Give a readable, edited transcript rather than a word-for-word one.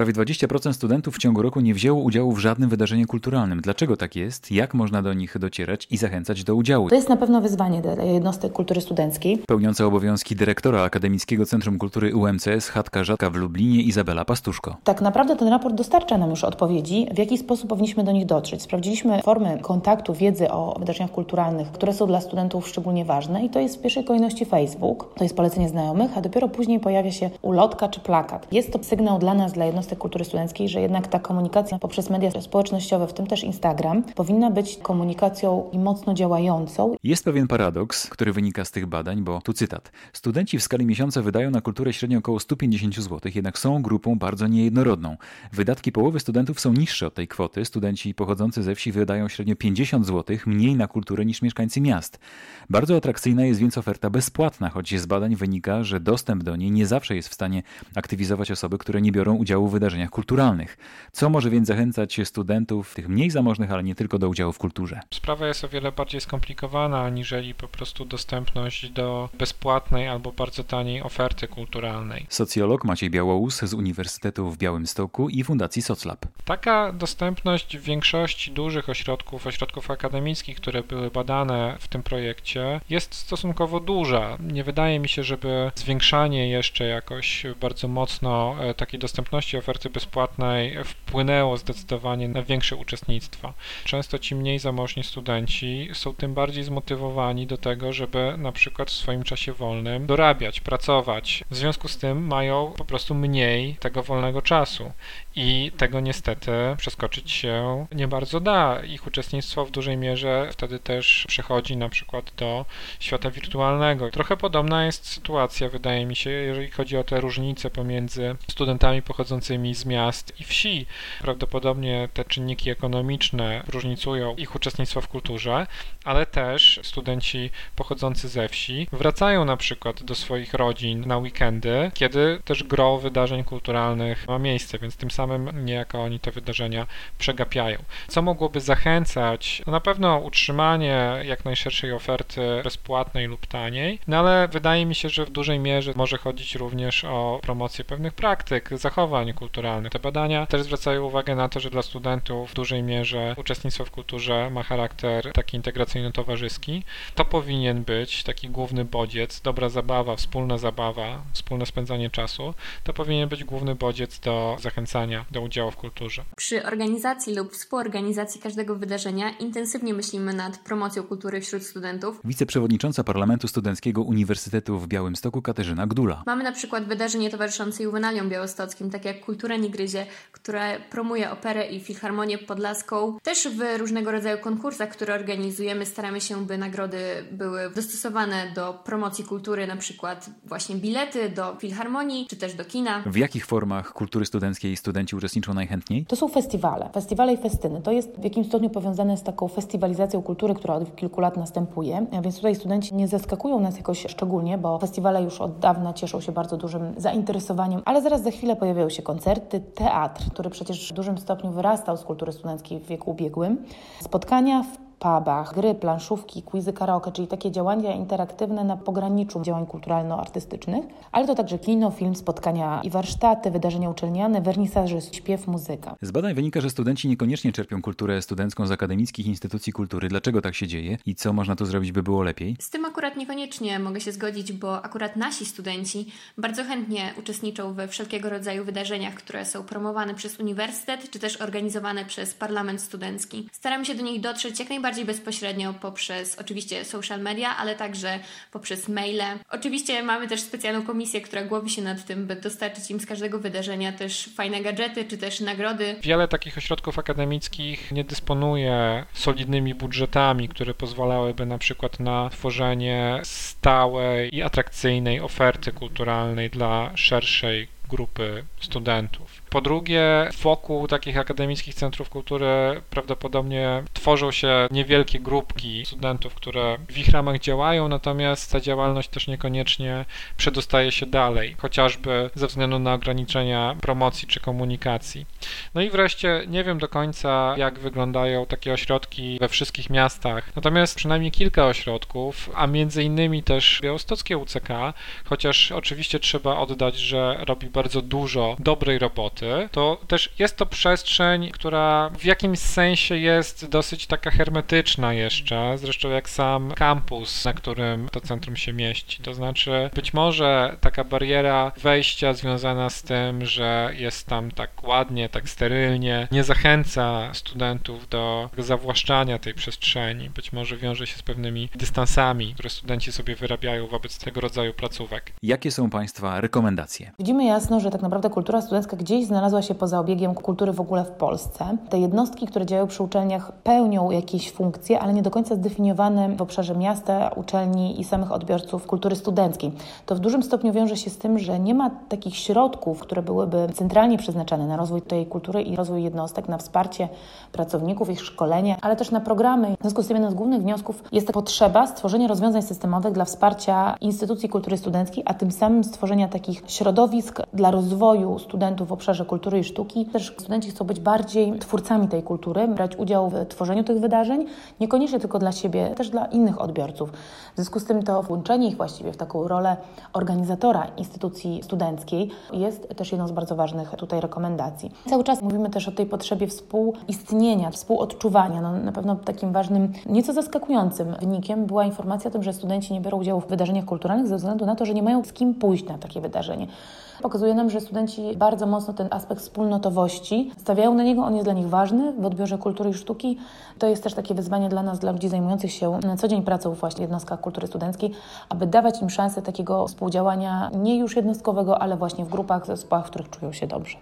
Prawie 20% studentów w ciągu roku nie wzięło udziału w żadnym wydarzeniu kulturalnym. Dlaczego tak jest? Jak można do nich docierać i zachęcać do udziału? To jest na pewno wyzwanie dla jednostek kultury studenckiej. Pełniąca obowiązki dyrektora Akademickiego Centrum Kultury UMCS Chatka Rzadka w Lublinie Izabela Pastuszko. Tak naprawdę ten raport dostarcza nam już odpowiedzi, w jaki sposób powinniśmy do nich dotrzeć. Sprawdziliśmy formy kontaktu, wiedzy o wydarzeniach kulturalnych, które są dla studentów szczególnie ważne i to jest w pierwszej kolejności Facebook, to jest polecenie znajomych, a dopiero później pojawia się ulotka czy plakat. Jest to sygnał dla nas, dla jednostek kultury studenckiej, że jednak ta komunikacja poprzez media społecznościowe, w tym też Instagram, powinna być komunikacją i mocno działającą. Jest pewien paradoks, który wynika z tych badań, bo tu cytat. Studenci w skali miesiąca wydają na kulturę średnio około 150 zł, jednak są grupą bardzo niejednorodną. Wydatki połowy studentów są niższe od tej kwoty. Studenci pochodzący ze wsi wydają średnio 50 zł mniej na kulturę niż mieszkańcy miast. Bardzo atrakcyjna jest więc oferta bezpłatna, choć z badań wynika, że dostęp do niej nie zawsze jest w stanie aktywizować osoby, które nie biorą udziału w wydarzeniach kulturalnych. Co może więc zachęcać studentów, tych mniej zamożnych, ale nie tylko, do udziału w kulturze? Sprawa jest o wiele bardziej skomplikowana, aniżeli po prostu dostępność do bezpłatnej albo bardzo taniej oferty kulturalnej. Socjolog Maciej Białołus z Uniwersytetu w Białymstoku i Fundacji Soclab. Taka dostępność w większości dużych ośrodków akademickich, które były badane w tym projekcie, jest stosunkowo duża. Nie wydaje mi się, żeby zwiększanie jeszcze jakoś bardzo mocno takiej dostępności oferty bezpłatnej wpłynęło zdecydowanie na większe uczestnictwo. Często ci mniej zamożni studenci są tym bardziej zmotywowani do tego, żeby na przykład w swoim czasie wolnym dorabiać, pracować. W związku z tym mają po prostu mniej tego wolnego czasu i tego niestety przeskoczyć się nie bardzo da. Ich uczestnictwo w dużej mierze wtedy też przechodzi na przykład do świata wirtualnego. Trochę podobna jest sytuacja, wydaje mi się, jeżeli chodzi o te różnice pomiędzy studentami pochodzącymi z miast i wsi. Prawdopodobnie te czynniki ekonomiczne różnicują ich uczestnictwo w kulturze, ale też studenci pochodzący ze wsi wracają na przykład do swoich rodzin na weekendy, kiedy też gro wydarzeń kulturalnych ma miejsce, więc tym samym niejako oni te wydarzenia przegapiają. Co mogłoby zachęcać? No na pewno utrzymanie jak najszerszej oferty bezpłatnej lub taniej, no ale wydaje mi się, że w dużej mierze może chodzić również o promocję pewnych praktyk, zachowań kulturalnych. Te badania też zwracają uwagę na to, że dla studentów w dużej mierze uczestnictwo w kulturze ma charakter taki integracyjno-towarzyski. To powinien być taki główny bodziec, dobra zabawa, wspólne spędzanie czasu. To powinien być główny bodziec do zachęcania do udziału w kulturze. Przy organizacji lub współorganizacji każdego wydarzenia intensywnie myślimy nad promocją kultury wśród studentów. Wiceprzewodnicząca Parlamentu Studenckiego Uniwersytetu w Białymstoku Katarzyna Gdula. Mamy na przykład wydarzenie towarzyszące Juwenaliom białostockim, takie jak Kultura nie gryzie, które promuje operę i filharmonię podlaską. Też w różnego rodzaju konkursach, które organizujemy, staramy się, by nagrody były dostosowane do promocji kultury, na przykład właśnie bilety do filharmonii, czy też do kina. W jakich formach kultury studenckiej studenci uczestniczą najchętniej? To są festiwale i festyny. To jest w jakimś stopniu powiązane z taką festiwalizacją kultury, która od kilku lat następuje, więc tutaj studenci nie zaskakują nas jakoś szczególnie, bo festiwale już od dawna cieszą się bardzo dużym zainteresowaniem, ale zaraz za chwilę pojawiają się koncerty, teatr, który przecież w dużym stopniu wyrastał z kultury studenckiej w wieku ubiegłym, spotkania w pubach, gry, planszówki, quizy karaoke, czyli takie działania interaktywne na pograniczu działań kulturalno-artystycznych, ale to także kino, film, spotkania i warsztaty, wydarzenia uczelniane, wernisaże, śpiew, muzyka. Z badań wynika, że studenci niekoniecznie czerpią kulturę studencką z akademickich instytucji kultury. Dlaczego tak się dzieje i co można tu zrobić, by było lepiej? Z tym akurat niekoniecznie mogę się zgodzić, bo akurat nasi studenci bardzo chętnie uczestniczą we wszelkiego rodzaju wydarzeniach, które są promowane przez uniwersytet, czy też organizowane przez parlament studencki. Staramy się do nich dotrzeć jak najbardziej bezpośrednio poprzez oczywiście social media, ale także poprzez maile. Oczywiście mamy też specjalną komisję, która głowi się nad tym, by dostarczyć im z każdego wydarzenia też fajne gadżety, czy też nagrody. Wiele takich ośrodków akademickich nie dysponuje solidnymi budżetami, które pozwalałyby na przykład na tworzenie stałej i atrakcyjnej oferty kulturalnej dla szerszej grupy studentów. Po drugie, wokół takich akademickich centrów kultury prawdopodobnie tworzą się niewielkie grupki studentów, które w ich ramach działają, natomiast ta działalność też niekoniecznie przedostaje się dalej, chociażby ze względu na ograniczenia promocji czy komunikacji. No i wreszcie nie wiem do końca, jak wyglądają takie ośrodki we wszystkich miastach, natomiast przynajmniej kilka ośrodków, a między innymi też białostockie UCK, chociaż oczywiście trzeba oddać, że robi bardzo dużo dobrej roboty, studenty, to też jest to przestrzeń, która w jakimś sensie jest dosyć taka hermetyczna jeszcze, zresztą jak sam kampus, na którym to centrum się mieści. To znaczy być może taka bariera wejścia związana z tym, że jest tam tak ładnie, tak sterylnie, nie zachęca studentów do zawłaszczania tej przestrzeni. Być może wiąże się z pewnymi dystansami, które studenci sobie wyrabiają wobec tego rodzaju placówek. Jakie są Państwa rekomendacje? Widzimy jasno, że tak naprawdę kultura studencka gdzieś znalazła się poza obiegiem kultury w ogóle w Polsce. Te jednostki, które działają przy uczelniach, pełnią jakieś funkcje, ale nie do końca zdefiniowane w obszarze miasta, uczelni i samych odbiorców kultury studenckiej. To w dużym stopniu wiąże się z tym, że nie ma takich środków, które byłyby centralnie przeznaczane na rozwój tej kultury i rozwój jednostek, na wsparcie pracowników, ich szkolenie, ale też na programy. W związku z tym jednym z głównych wniosków jest potrzeba stworzenia rozwiązań systemowych dla wsparcia instytucji kultury studenckiej, a tym samym stworzenia takich środowisk dla rozwoju studentów w obszarze kultury i sztuki. Też studenci chcą być bardziej twórcami tej kultury, brać udział w tworzeniu tych wydarzeń, niekoniecznie tylko dla siebie, też dla innych odbiorców. W związku z tym to włączenie ich właściwie w taką rolę organizatora instytucji studenckiej jest też jedną z bardzo ważnych tutaj rekomendacji. Cały czas mówimy też o tej potrzebie współistnienia, współodczuwania. Na pewno takim ważnym, nieco zaskakującym wynikiem była informacja o tym, że studenci nie biorą udziału w wydarzeniach kulturalnych ze względu na to, że nie mają z kim pójść na takie wydarzenie. Pokazuje nam, że studenci bardzo mocno ten aspekt wspólnotowości stawiają na niego, on jest dla nich ważny w odbiorze kultury i sztuki. To jest też takie wyzwanie dla nas, dla ludzi zajmujących się na co dzień pracą właśnie w jednostkach kultury studenckiej, aby dawać im szansę takiego współdziałania nie już jednostkowego, ale właśnie w grupach, zespołach, w których czują się dobrze.